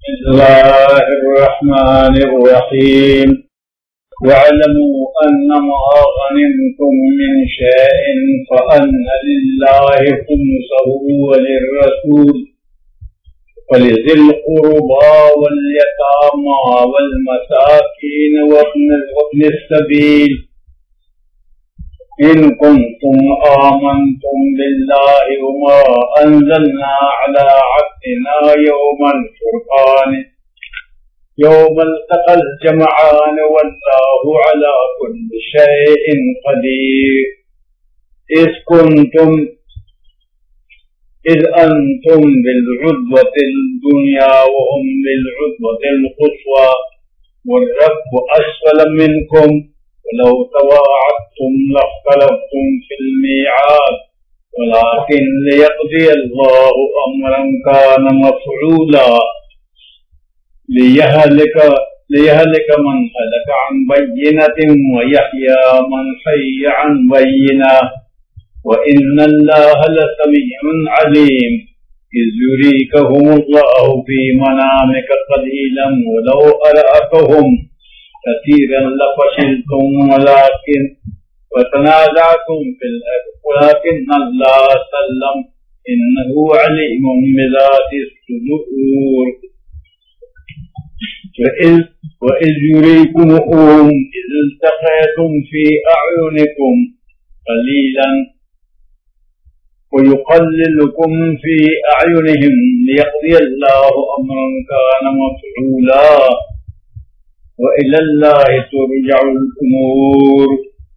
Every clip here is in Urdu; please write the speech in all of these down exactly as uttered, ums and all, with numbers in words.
بسم الله الرحمن الرحيم واعلموا أنما غنمتم من شيء فأن لله خمسه وللرسول ولذي القربى واليتامى والمساكين وابن السبيل إن كنتم آمنتم بالله وما أنزلنا على عبدنا يوم الفرقان يوم التقى الجمعان والله على كل شيء قدير إذ كنتم إذ أنتم بالعدوة الدنيا وهم بالعدوة القصوى والركب أسفل منكم ولو تواعدتم لاختلفتم في الميعاد ولكن ليقضي الله أمرا كان مفعولا ليهلك ليهلك من هلك عن بينة ويحيى من حي عن بينة وإن الله لسميع عليم إذ يريكهم الله في منامك قليلا ولو أرأكهم كثيرا لفشلتم ولكن وتنازعتم في الأمر ولكن الله سلم إنه عليم بذات الصدور وإذ, وإذ يريكمهم إذ التقيتم في أعينكم قليلا ويقللكم في أعينهم ليقضي الله أمرا كان مفعولا وإلى الله ترجع الأمور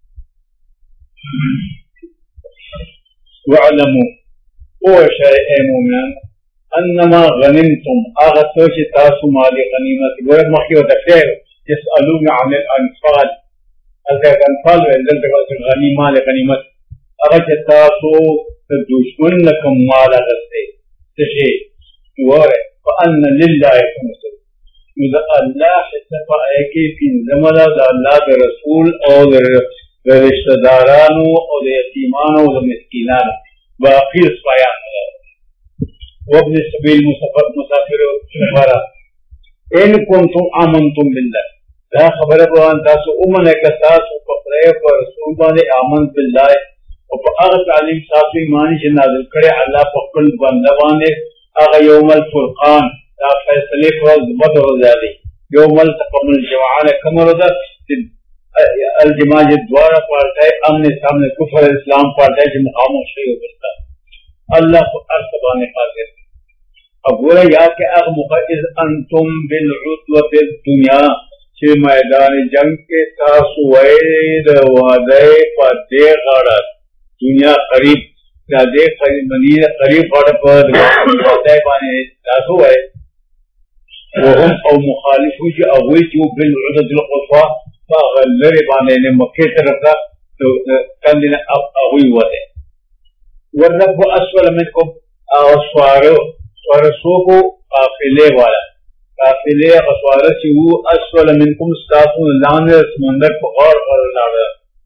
واعلموا او شيء مؤمن انما غنمتم اغثوش تاسو مال غنیمت ګور مخیو د خیر يسالون عن الانفال الانفال ولل د غنیمت مال غنیمت هغه تاسو د دشمن لکم مال غسته تشي وره فان لله خمسه اذا الله حسب ايكي في زملا د الله د رسول او د رشتہ دارانو او د یتیمانو او د مسکینانو باقی بیان وابن السبيل مسافر مسافر سفارا ان کنتم آمنتم بالله دا خبر بوان تاسو امن ایک تاسو پخرے پر رسول باندې آمن بالله او په هغه تعلیم صافي معنی چې نازل کړي الله په خپل بنده باندې هغه یوم الفرقان دا فیصله فرض بدر ذالی یوم التقى الجمعان کمر ده الجماع دوارا پارتا ہے امن سامنے کفر اسلام پارتا ہے جو مقاموں شیئر بلتا اللہ کو ارتبان قادر اب بولا یا کہ اغ مقدس انتم بالعدوة الدنیا چھ میدان جنگ کے تاسو وید وعدے پا دے غاڑا دنیا قریب یا دے قریب منیر قریب غاڑا پر وعدے بانے تاسو ہے وهم او مخالفو چھ اغوی چو بالعدوة القصوى فغلر بانے نے مکہ طرف کا تو کندنا اغوی وعدے والرب اسفل منکم اسوارو سوارسو کو قافلے والا قافلے اسوارس وہ اسفل منکم ستاسون لانے سمندر پغار اور لانا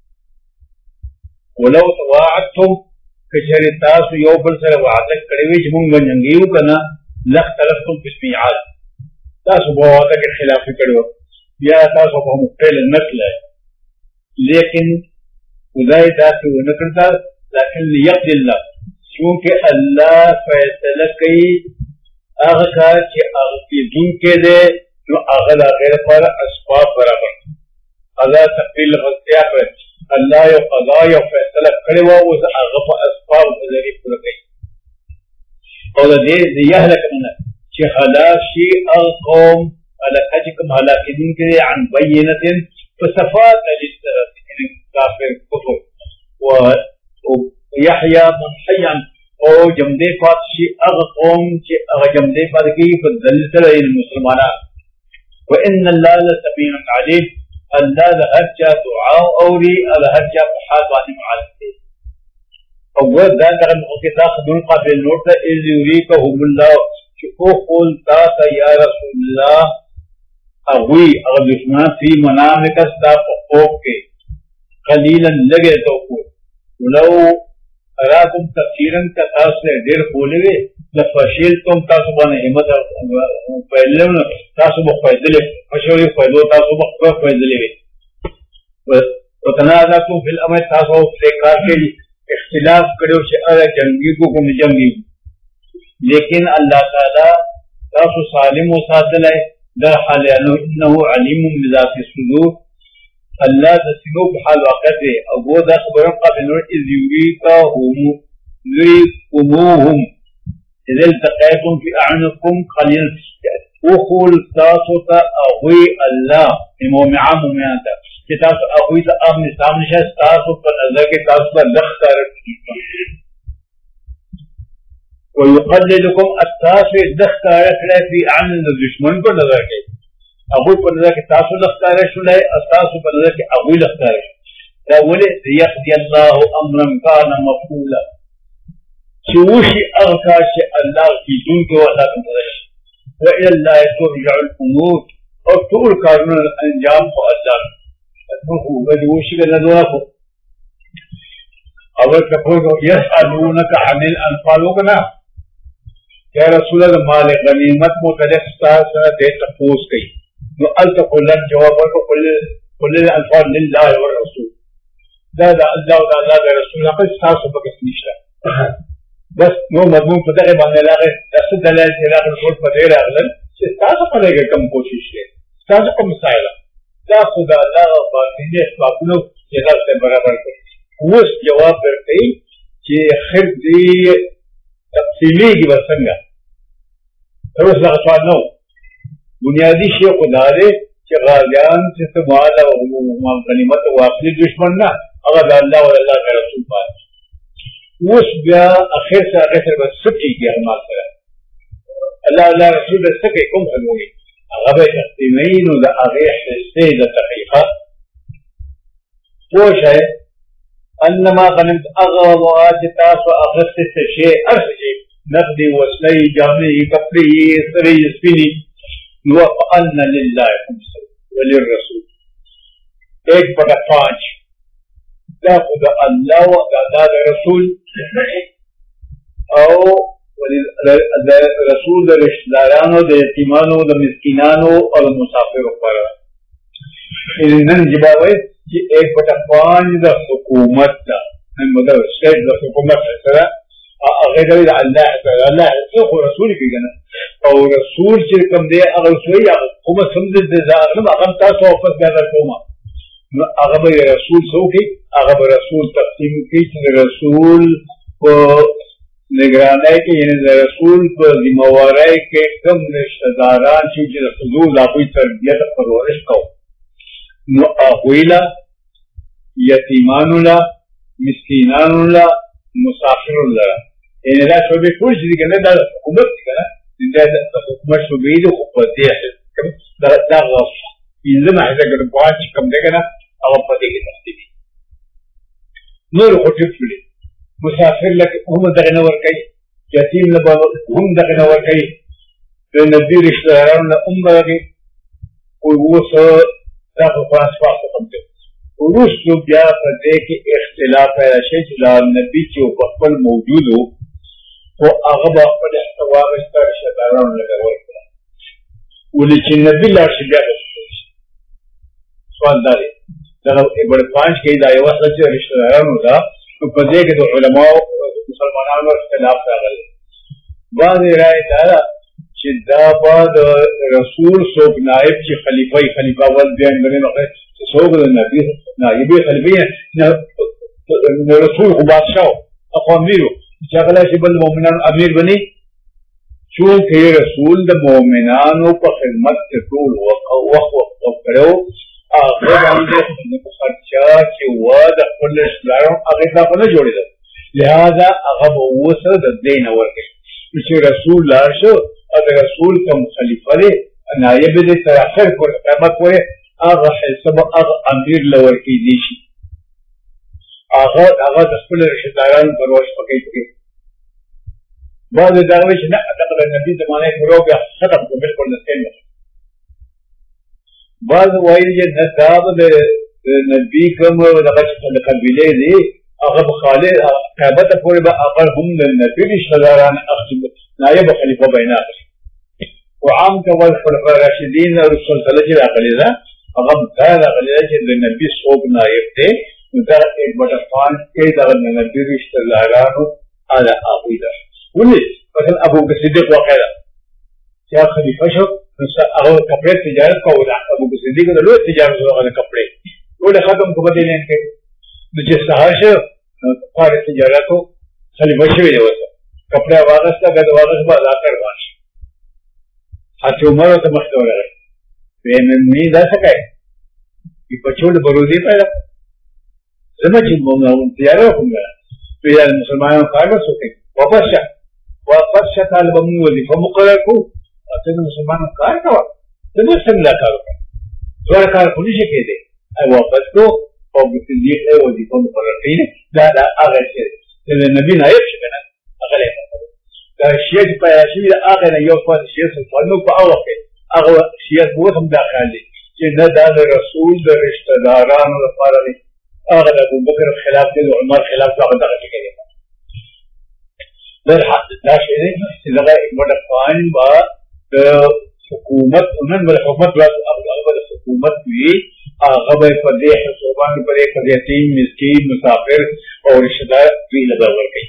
ولو تواعدتم کچھر تاسو یو بل سر وعدک کڑوی جمون بنجنگیو کنا لختلفتم بسمیعات تاسو بوعدہ کے خلاف کڑو یا تاسو کو مقتل نقل ہے لیکن خدای تاسو نکلتا لیکن لیقض اللہ چونکہ اللہ فیصلہ کئی اغا چی اغا دن کے دے جو اغلا غیر پر اسباب برابر اللہ تقلیل غلطیہ پر اللہ یو قضا یو فیصلہ کرے ہوا اس اغا پر اسباب بذری پر گئی اور دے دیہ لکمنا چی خلاشی اغقوم علاقاجکم حلاکی دن کے دے عن بینت فصفات علیس طرح کافر کفر ویحیٰ من حیان او جمدے فات شی اغ قوم چی اغ جمدے فات کی فدلتر المسلمانات وإن اللہ لسميع علیم اللہ لہرجا دعا اوری لہرجا محابانی معالم دے اول دان در المقصدہ خدون قابل نورتا از یوریکہم اللہ چکو قولتا تا یا رسول اللہ اغوی اغ دشمن فی منامکستا فقوق کے قلیلا لگے تو کو ولو ارادم تفسیرن کا تاثر دیر کھولے ہوئے لفشلتم تاسو باندې همت پهلم تاسو به فائدلې فشلې فائدو تاسو به فائدلې وتنازعتم فی الامر تاسو په کار کې اختلاف کړو چې اړه جنگي کو کوم جنگي لیکن الله تعالی تاسو سالم او ساتلای در حال انه علیم بذات الصدور الله د سلوک حال وقت او وہ د خبر قبل اذ یریکهم لکموهم اذا التقيتم في اعنقكم قليلا وقول تاسو ته اوي الله مومعه مومعه چې تاسو اوي ته امن سامنے شه تاسو په نظر کې تاسو په لخ کار ويقللكم التاسو لخ کار في اعن الدشمن په نظر کې ابو په نظر کې تاسو لخ کار شولای تاسو په نظر کې اوي لخ کار دا ولې يقضي الله امرا كان مفعولا شوشي أغكاش الله في دونك ولا تنتظر وإلى الله ترجع الأمور أو تقول كارون الأنجام فأدار أتنقوا بدوشي لندوافو أول تقول يسألونك عن الأنفال وقنا يا رسول الله مال غنيمت متلف ساسا دي تقوس كي نؤلت كل الجوابات وكل كل الأنفال لله والرسول لا لا الله ولا الله رسول الله بس ساسا بكس نشلا بس نو مضمون په دغه باندې لاغه داسې دلایل چې لاغه ټول په دې راغلل چې تاسو په لګه کم کوشش وکړئ تاسو کوم مسایل دا خدا الله باندې خپلو چې تاسو برابر کړئ اوس جواب ورکړئ چې خیر دې تفصیلی کې وسنګه اوس دا سوال نو بنیادی شی خدا دې چې غازیان چې سمال او غنیمت واخلي دشمن نه هغه د الله او الله رسول باندې اوس بیا اخر سے اخر سے بس سکی کی اعمال کرا اللہ اللہ رسول سکی کوم حلوی هغه تقدیمین او د هغه حصے د تحقیقات پوه شئ انما غنمت اغواات تاسو اخذت شيء ارجع نقدي وسلي جامعي کپڑے سری سپینی وان لله وللرسول ایک بٹا پانچ دا خدا اللہ و دا رسول او رسول دا رشدارانو دا یتیمانو دا مسکینانو اور مسافروں پر انہوں جباوے کہ ایک بٹا پانچ دا حکومت دا مدر سیٹ دا حکومت سرا اگر دا اللہ تعالی اللہ تو رسول کی گنا او رسول چرکم دے اگر سوئی حکومت سمجھ دے دا اگر اگر تاسو واپس گادا کوما اگر رسول سو کی اگر رسول تقسیم کی رسول کو نگرانی کی یعنی رسول کو ذمہ واری کے کم رشتہ داران چیز حضور لاپوی تربیت پرورش کو نو اخویلا یتیمان لا مسکینان لا مسافر لا یعنی دا شعبی کل چیزی کرنے دا حکومت کرنا دا حکومت شعبی دا حکومتی ہے دا غص انزم حیثہ کرنے پانچ کم دے گنا اگر پتے کی تختیبی نور خطیب شلی مسافر لکه هم دغه نور کوي یتیم لبا هم دغه نور کوي د نبی رشتہ دارانو نه هم دغه او وسه دغه پاس پاس کوم ته ورسو بیا په دې کې اختلاف پیدا شي چې د نبی چې په خپل موجودو او هغه په خپل احتوا رشتہ رشتہ دارانو نه ورکړي ولې چې نبی لا شي بیا سوال دی دغه بڑے پانچ کې دا یو څه چې رشتہ دارانو دا تو پدے کے تو علماء مسلمانان اور اختلاف راغل بعض رائے دارا چې دا بعد رسول سوک نائب چې خلیفہ خلیفہ ول بیان غنے نو سوک نبی نائب خلیفہ نه رسول کو بادشاہ او امیر چې هغه چې بل مؤمنان امیر بني چونکه رسول د مؤمنانو په خدمت کې ټول وخت وخت کړو هغه باندې خرچا چې و د خپل اسلام هغه دا په جوړې ده لہذا هغه وسه د دین ورکړي چې رسول الله شو او رسول کوم خلیفہ دی نائب دې تر اخر کو قیامت پورې هغه حساب هغه امیر لور کې دي شي هغه هغه د خپل رشتہداران پرورش پکې کوي بعد دا وایي نه هغه د نبی زمانه پروګه ختم کو بالکل نه څنګه بعض وایي چې نصاب د نبی کوم دغه د قبیله دی هغه بخاله قیامت پورې به هغه هم د نبی رشتہ داران اخذ د نائب خلیفہ بین آخر وعام کول خلفاء راشدین اور سلسلہ چی راقلی دا اغم دا راقلی دا چی دا نبی صوب نائب دے دا ایک بڑا فان کے دا نبی رشتہ لارانو آلا آقوی دا ولی مثلا ابو بکر صدیق واقع دا کیا خلیفہ شو اگر کپڑے تجارت کا ہو رہا ابو بکر صدیق دا لوگ تجارت ہو رہا کپڑے وہ ختم کو بدے لین کے جس سہاش فار تجارت ہو خلیفہ شوی دے وسا کپڑے واغس کا گد واغس با لا کر واش حتی عمر تو مخدور ہے بین نہیں دا سکے کہ بچوڑ برودی پیدا سمجھ تیارہ ہوں گا تو یہ مسلمانوں کا کار سکے واپس شا واپس شا طالب امنی وظیفہ مقرر کو اصل مسلمانوں کا کار کوا سمجھ سمجھا کارو کا سوار کار کو نہیں شکے دے واپس کو اور صدیق ہے وظیفہ مقرر نہیں دا دا آغا شیر نبی نائب شکنا اغلی دا شیعت پیاشی دا آغا نیو فات شیعت سلطانو پا آغا کے آغا شیعت بہت ہم داخل لی چی نا دا دا رسول دا رشتہ داران دا پارا لی آغا دا ابو بکر خلاف دے دا عمر خلاف دا آغا دا شکے دے در حق دا شیعت چی دا ایک بڑا فائن با دا حکومت انہن بڑا حکومت راس آغا دا حکومت بھی آغا با پردے حصوبان پر ایک یتیم مسکین مسافر اور رشتہ دار بھی لگا ورکی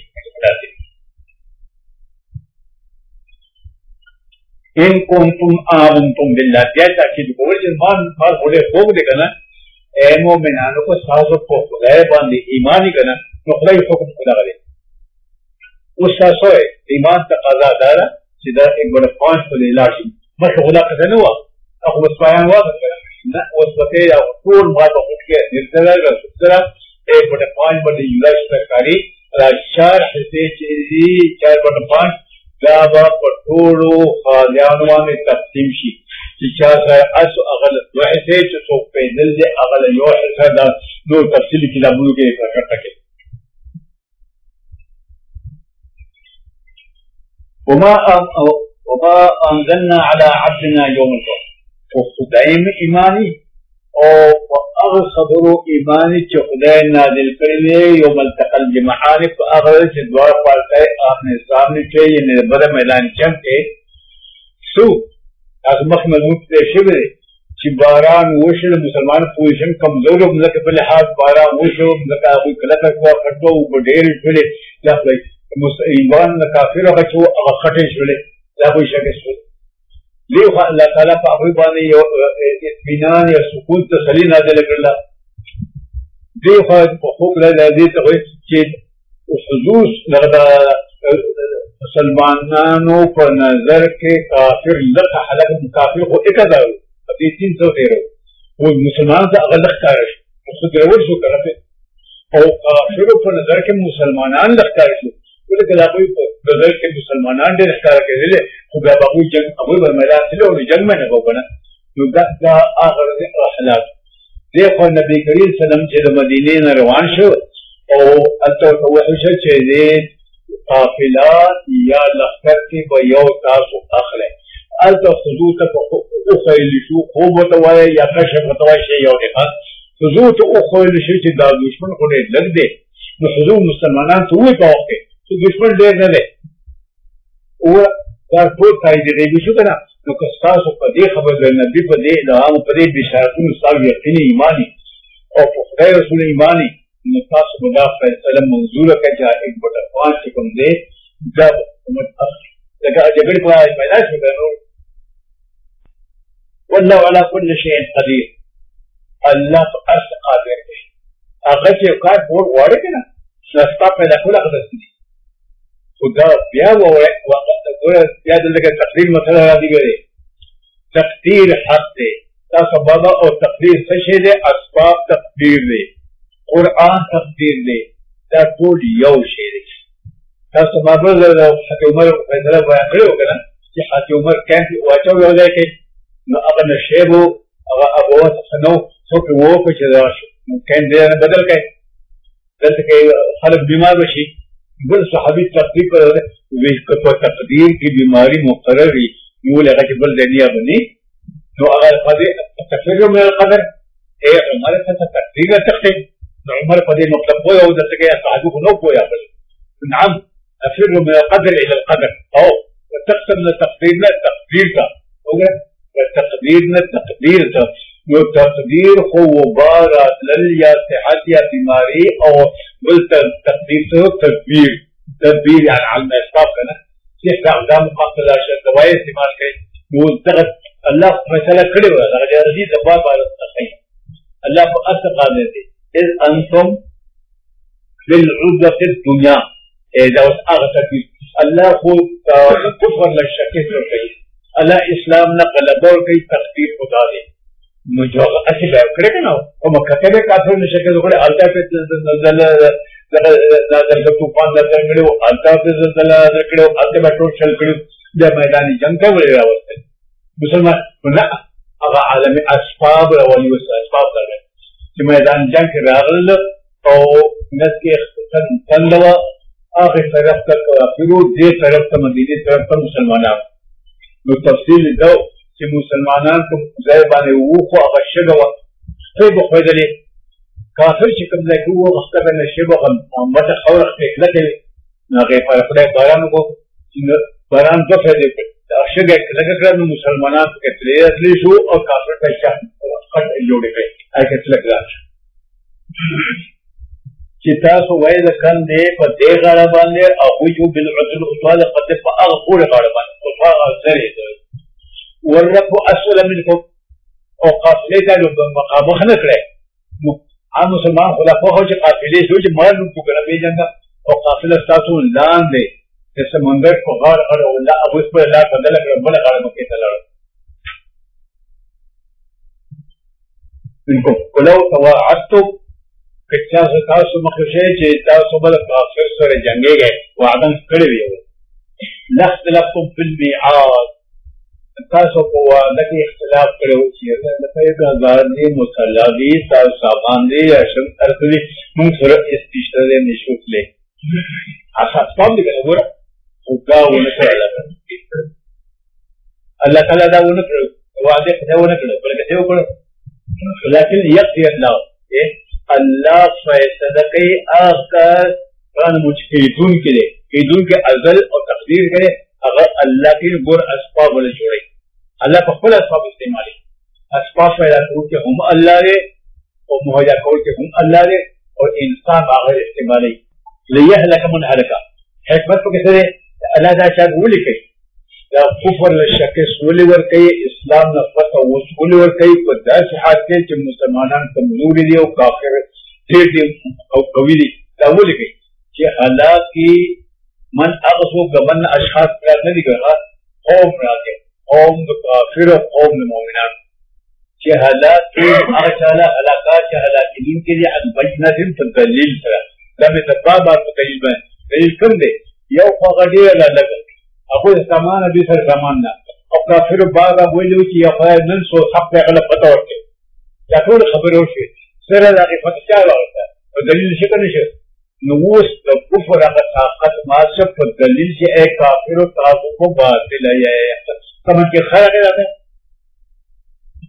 ان کنتم آمنتم باللہ دیا تاکید بول جن مان مال بولے خوب دے گنا اے مومنانو کو سازو کو خدای باندے ایمانی گنا نو خدای حکم خدا غلے اس ساسو ہے ایمان تقاضا دارا سیدھا ایک بڑا پانچ کو لے لاشی مش خدا قدر نوا اخو بس پایان واضح کرا نا وصفتے یا طول مات وقت کے نرسلہ رسولہ ایک بڑا پانچ بڑا یولاش تکاری چار حصے چیزی چار بڑا پانچ دابا پٹھوڑو خالیانوان تقسیم شی چی چار سائے اس اغل دو حصے چی سوک پیدل دے اغل یو حصہ دا دو تفصیلی کتابوں کے ایک رکھتا کے وما وما انزلنا على عبدنا يوم القيامة خدائم ایمانی او اغل خبرو ایمانی چی خدای نازل کرلے یوم التقل جمعانی پا اغل چی دوار پالتا ہے آخنے سامنے چی یعنی بدا میدان چم کے سو از مخمل مکتے شبرے چی باران وشل مسلمان پوشن کمزور ملک پر لحاظ باران وشل ملک آخوی کلکر کوا خطو بڑیر شولے لحظی ایمان کافر اگر چو اگر خطے شولے لحظی شکر شولے لیو اللہ تعالیٰ پا اخوی بانے اطمینان یا سکون تسلی نازل کرلا دیو خواہد پا خوک لائلہ دیتا ہوئی چید خصوص لغدا مسلمانانو پر نظر کے کافر لکھ حلق کافر کو اکا دارو ابھی تین سو تیرو وہ مسلمان تا اگر لکھ کارش اس کو دیور شو کرتے اور کافر پر نظر کے مسلمانان لکھ کارش بولے کہ لاکوئی نظر کے مسلمانان دے لکھ کار کے لئے خوب ابوی جنگ ابوی برمیلان سلے اور جنگ میں نگو بنا نو دا دا آخر دے رحلات دیکھو نبی کریم صلی اللہ علیہ مدینین روان شو او انتو توحشا چیزے قافلات یا لخکر کی بیو تاسو اخلے انتو خضوط اخیل شو خوب وطوائے یا کشف وطوائے شیعو نخوا خضوط اخیل شو چی دا دشمن خوڑے لگ دے نو خضوط مسلمانان تو ہوئی پاوک کے تو دشمن دیر نہ دے وہ دار پور تائی دے غیبی شو کنا نو کستاسو پا دے خبر دے نبی پا دے دعام پا دے بشارتون صاحب یقینی ایمانی اور پا رسول ایمانی نو تاسو مدا فیصلہ منظور کا جا ایک بڑا پانچ چکم دے جب امت اخری لگا جبڑ پا آج پیداش میں کرنو واللہ علا کل شیئن قدیر اللہ پا ارس قادر ہے اگر چی اوقات بور وارے کنا نستا پیدا کھولا قدر سی خدا بیا وہ بیا دلتا تقدیر مسئلہ را دی گئے تقدیر حق دے تا سبابا اور تقدیر سشے دے اسباب تقدیر دے قرآن تقدیر دے تا طول یو شے دے تا سبابا حتی عمر فیصلہ بیان کرے ہو گنا کہ حتی عمر کہنٹی واچا ہوئے ہو جائے کہ اگر نشیب ہو اگر ابوات سنو سو کہ وہ کچھ کہن دے بدل گئے دلتا کہ خلق بیمار بشی بل صحابی تقدیر پر ویشکت و تقدیر کی بیماری مقرری یوں لگا کہ بل دینیا بنی تو اگر قدر تقدیر میں القدر اے عمر سے تقدیر تقدیر عمر قدر مطلب کوئی ہو جاتا کہ صحابی کو نو کوئی آفر نعم افر من القدر الى القدر او تقسم نہ تقدیر نہ تقدیر کا ہو گیا تقدیر نہ تقدیر کا جو تقدیر ہو وہ بار لل یا صحت یا بیماری اور بل تقدیر سے تدبیر تدبیر یعنی علم اسباب کا نا صرف اقدام مقتضا شرط دوائی استعمال کرے وہ تغت اللہ فیصلہ کھڑے ہوا اگر عزیز ابواب صحیح اللہ کو اصل قادر دے اذ انتم للعزة الدنیا اذا اغتقی اللہ کو کفر لشکے سے کہی اللہ اسلام نہ غلبہ اور کئی تقدیر خدا دے مجھے اچھی بیعت کرے گا نا وہ مکہ کے کافر نے شکل کھڑے الٹا پہ نزل نازل کا طوفان نازل کرے وہ الٹا پہ نزل نازل کرے وہ الٹا پہ ٹوٹ چل کرے جب میدانی جنگ کا بڑے رہا وقت مسلمان نہ اگر عالم اسباب روانی وسط اسباب کر رہے کہ میدان جنگ کے راغل اور نس کے تندوا آخر طرف تک پھر دے طرف تا مدینی طرف تا مسلمانان نو تفصیل دو کہ مسلمانان کو زیبانے ووخو اگر شگوا خیب و خویدلی کافر چکم لیکو وہ اختبر نشیب و غمت خور اختیق لکے ناغی فرقلے بارانو کو باران دو فیدے شگے لگا کرد مسلمانان کے تلے اصلی شو اور کافر کا شاہ خط جوڑے گئے ایک اصلک راش چتاسو وید کن دے پا دے غارا باندے اخویو بالعدل اطوال قد پا اغفور غارا باندے اطوال اغزر ہے ورقو اسول منکم او قافلے تا جو مقام خنک رہے عام مسلمان خدا خواه جو قافلے جو جو مالن کو کرا بے جنگا او قافلہ ستاسو لان دے جیسے مندر کو غار غار اللہ ابو اس پر اللہ فضل اگر بلا غار مکیتا لڑا انکو کلو تواعدتو کچھا ستاسو مخشے چے تاسو بلا قافر سر جنگے گئے وعدن کڑے بھی ہوئے لختلفتم فی المیعاد تاسو کو وعدن اختلاف کرے ہوئی چیئے لکھے ہزار دی مسلح دی سال سامان دی اشم ارکلی منصر استشتر دی نشوت لے آسا اسباب دی گئے گورا خدا ونکر اللہ اللہ تعالیٰ دا ونکر وعدے خدا ونکر بلکہ سے وکر لیکن یقضی اللہ اللہ فیصلہ کئی آخر قرآن مجھیدون کے لئے ایدون کے ازل اور تقدیر کرے اگر اللہ کی گر اسباب والے جوڑے اللہ پر خل اسباب استعمالی اسباب پیدا کرو کہ ہم اللہ رے اور مہجہ کرو کہ ہم اللہ رے اور انسان آخر استعمالی لیہلک من حلکا حکمت کو کسے اللہ دا شاید وہ لکھے کفر لشکے سولی ورکی اسلام نفت و سولی ورکی کو دا صحات کے چھ مسلمانان کمزوری دی و کافر دیر دی و قوی دی دا وہ لکھے چھ حلاکی من اغسو گمن اشخاص پر ندی کرا قوم راکے قوم دا کافر و قوم دا مومنان چھ حلاکی اغشالا حلاکات چھ حلاکی دین کے لئے عن بجنہ دن پر دلیل سرا دا میں تباب آپ کو دلیل بین دلیل کم دے یو فاقدی اللہ لگا اخوی سامان ابھی سر سامان نا اور کافر بعض ابولی ہوئی یا خواہ ننسو حق پہ غلط پتہ ہوتے یا طول خبر ہوشی سر اللہ فتح چاہا ہوتا ہے اور دلیل شکر نشر نووس کفر اگر طاقت معصب پر دلیل سے اے کافر و تعاقب کو باطل ہے سمجھ کے خیر اگر آتا ہے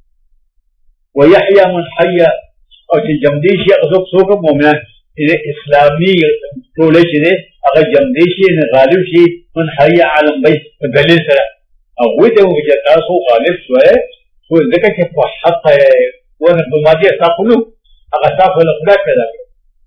ویحیا من حیا اور چی جمدیشی اغزوک سوکم مومنان اسلامی طولے چیزے اگر جمدیشی غالب شی من حیا عالم بیس دلیل سرا اگویتے ہوں کہ تاسو غالب سوئے تو ذکر کہ حق ہے وہ نقدماتی اصافلو اگر صافل اقدار پیدا کرو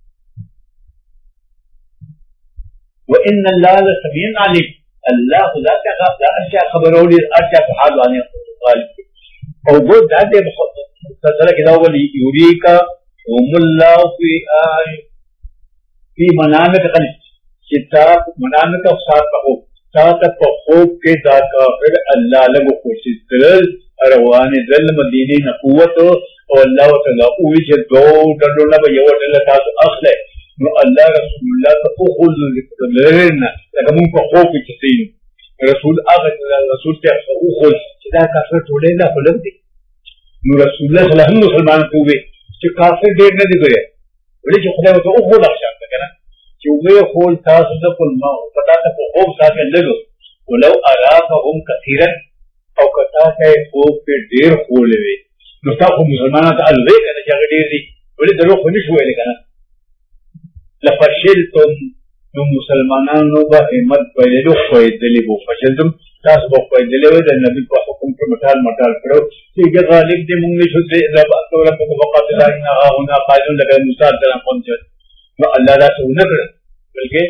وَإِنَّ اللَّهَ لَسَمِيعٌ عَلِيمٌ اللہ خدا کا غافلہ اشیاء خبر ہولی اشیاء حال وانے غالب اور وہ داتے مختصرہ کدا ولی یوریکا وم اللہ فی آئی فی منامت غنی کتاب منامت و ساتھ خوب ساتھ خوب کے ذات کافر اللہ لگو خوشی دل اروان دل مدینی نقوت اور اللہ تعالیٰ اوی سے دو ڈلو نبا یو ڈلو تاسو اخلے نو اللہ رسول اللہ تا اخوز لرنا لگا من کو خوب کسین رسول آغا رسول کے اخوز چدا کافر توڑے اللہ خلق دی نو رسول اللہ صلی اللہ ہم مسلمان کوئے کہ کافر دیر نہ دی گئے ولی جو خدا ہوتا او خود اخشاک تھا کہنا کہ وہ خول تاسو دکل ماں پتا تک خوب ساکن لگو ولو اراکہم کثیرا او کتا کہ خوب پہ دیر خولے وے نستاقو مسلمانہ تا الوے کہنا چاہے دیر دی ولی دلو خونش ہوئے لکھنا لفشلتم نو مسلمانانو به همت بایللو خویدلی بو فشلتم تاسو به خویدلی وای د نبی په حکم کې مټال مټال کړو چې غالب دې مونږ نشو دې رب اکبر په وقت لا ان هاونا قائلون لکه موسی سلام پنځه نو الله دا څه نه کړ بلکې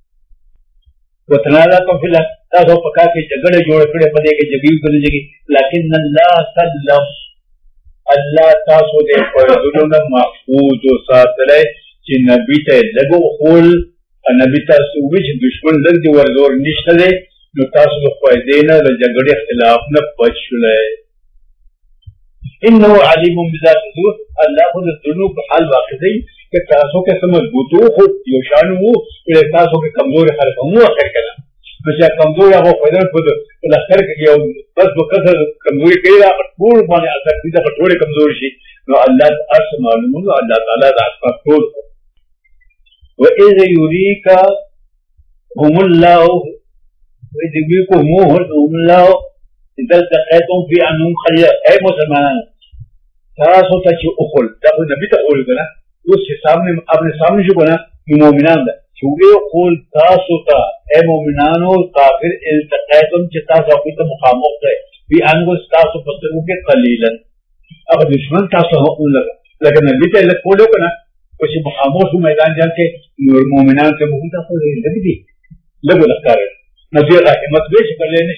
وتنازعتم فی الامر تاسو په کار کې جګړه جوړ کړې په دې کې جګړې کوي لیکن الله سلم الله تاسو دې په دونه محفوظ او ساتلې چې نبی ته لګو خول نبی تاسو وی چې دشمن لږ دی ورزور نشته دی نو تاسو د فائدې نه د جګړې اختلاف نه بچ شولای انه علیم بذات الصدور الله خود ذنوب حال واقع دی کہ تاسو کے سمجھ بوتو خود یو شانو کہ تاسو کے کمزور خلق مو اخر کلا بچا کمزور هغه فائدہ خود الاخر کې یو بس وکړه کمزوري کوي دا ټول باندې اثر دي دا ټول کمزور شي نو الله تاسو معلومه الله تعالی دا اسباب ټول وَإِذْ يُرِيكَ هُمُ اللَّهُ وَإِذْ يُرِيكُهُمُ اللَّهُ إِذَا الْتَقَيْتُمْ فِي أَنْهُمْ خَلِيًا اے مسلمان تاسو ته چې اخل دا خو نبی ته اول کنه اوس چې سامنے اپنے سامنے شو کنه مومنان دا چې وی اخل تاسو ته اے مومنانو کافر التقیتم چې تاسو په ته مخامخ ده فی انغو تاسو په ته کې قلیلا هغه دشمن تاسو هم لګا لکه نبی ته له کوډو کنه کچھ مخامخ میدان جان کے نور مومنان سے محمد کو لگ دی لگو لگتا رہے نبی رحمت بیش کر لینے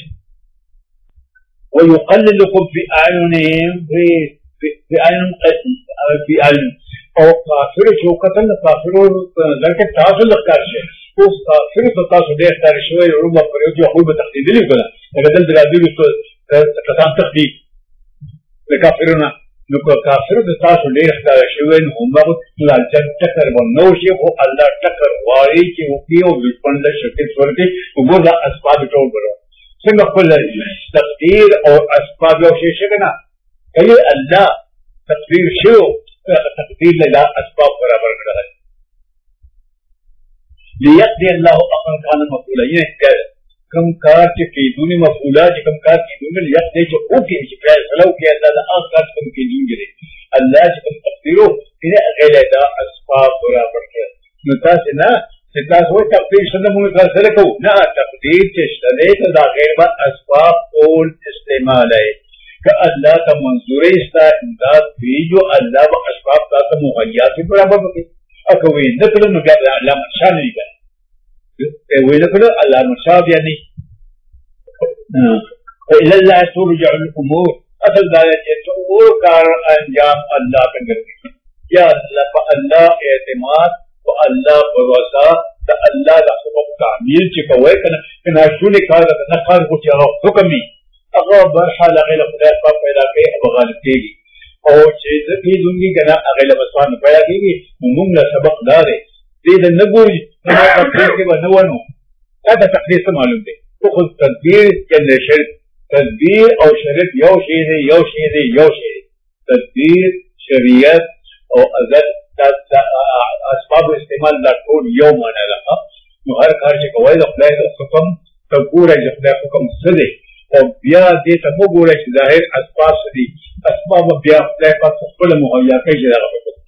وَيُقَلِّلُكُمْ فِي أَعْيُنِهِمْ فِي أَعْيُنِهِمْ فِي أَعْيُنِهِمْ اور کافر چوکتن کافر لڑکے تاسو لگتا رہے اس کافر تو تاسو دیکھتا رہے شوئے رمہ پر جو خوب تخدید لی کنا اگر دل دلادی کسان تخدید لکافرنا نو کافر د تاسو ډیر ښکار شوی نو هغه لا جن ټکر و نو شي خو الله ټکر وایي چې وکيو د پند شکل ورته وګورئ اسباب ټول برو څنګه خپل تقدیر او اسباب او شي شګنا کله الله تقدیر شو تقدیر له اسباب برابر کړل ليقضي الله امرا كان مفعولا یہ کم کار چې کیدونی مفعولا چې کم کار کیدونی لیقضي چې او کې چې فیصله وکړي الله د هغه کار کوم کیدونی الله چې کوم تقدیرو دې غیر دا اسباب برابر کړي نو تاسو نه چې تاسو تقدیر څنګه موږ سره کوو نه تقدیر چې شته دا غیر با اسباب ټول استعمال ہے کہ اللہ کا منظور استا امداد بھی جو اللہ با اسباب تاسو مهیا سے برابر وکړي او کوي نکړو نو بیا الله مرشا نه کوي وی نکړو الله مرشا بیا نه الى الله ترجع الامور اصل دا چې ټول کار انجام الله څنګه کوي یا الله په الله اعتماد او الله بھروسہ د الله د حکم تعمیل چې کوي کنه کنه شونه کار نه کار کوي حکم دی هغه برحال غیر خدای په پیدا کوي او غالب کیږي او چې دې دونګي کنه هغه له مسوان پیدا کیږي موږ له سبق دارې دې د نګوري نو تقدیر کې ونهونو دا تقدیر څه معلوم دی خو تدبیر کې شرک تدبیر او شرک یو شی دی یو شی دی یو شی تدبیر شریعت او ازل اسباب استعمال دا ټول یو معنی لري نو هر کار چې کوي د خدای د حکم ته ګورې چې خدای حکم څه دی او بیا دې ته وګورئ چې ظاهر اسباب دي اسباب بیا خدای په خپل مهیا کوي چې دا